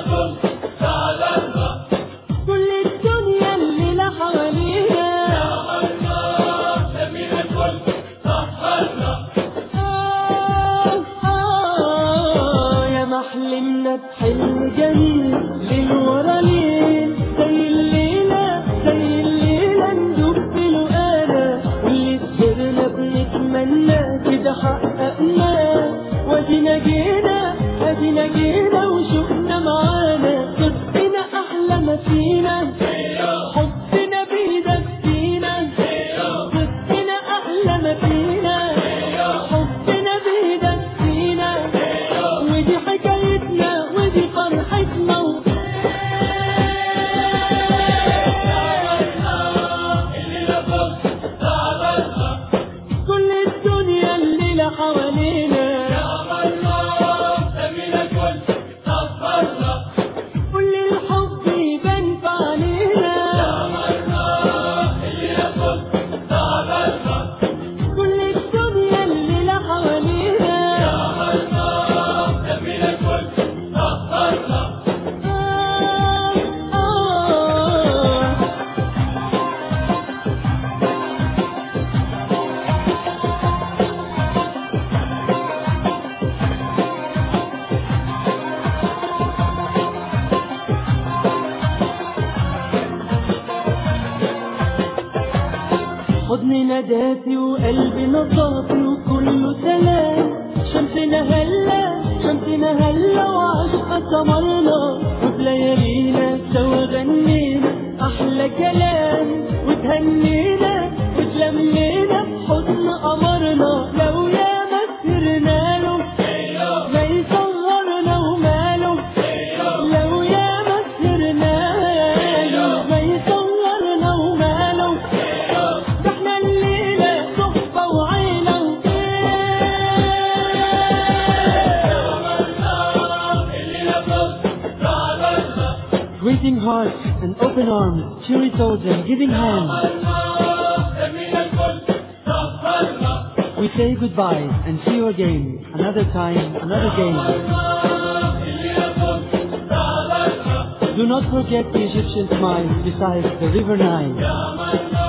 كل الدنيا الليلة حوالينا يا محلمنا بحلم جميل ليل ورا ليل زي الليلة ندوب في الوقالة واللي سهرنا بنتمنى كده حققناه وادينا جينا وشوفنا معانا صدقنا أحلى ما فينا حبنا بيدك فينا صدقنا أحلى ما فينا حبنا بيدك فينا ودي حكايتنا ودي فرحتنا كل الدنيا الليلة حوالينا كل الحب يبان في عينينا كل الدنيا الليلة حوالينا حضننا دافي وقلبنا صافي وكله سلام شمسنا هلا وعشقة سمرنا وبليالينا سوا غنينا أحلى كلام وتهنينا وتلمينا بحضن قمرنا لو يا مسهرنا له ما يصغرنا وماله لو يا مسهرنا له ما يصغرنا وماله Greeting hearts and open arms, cheery souls and giving hands. We say goodbye and see you again, another time, another game. Do not forget the Egyptian smile beside the river Nile.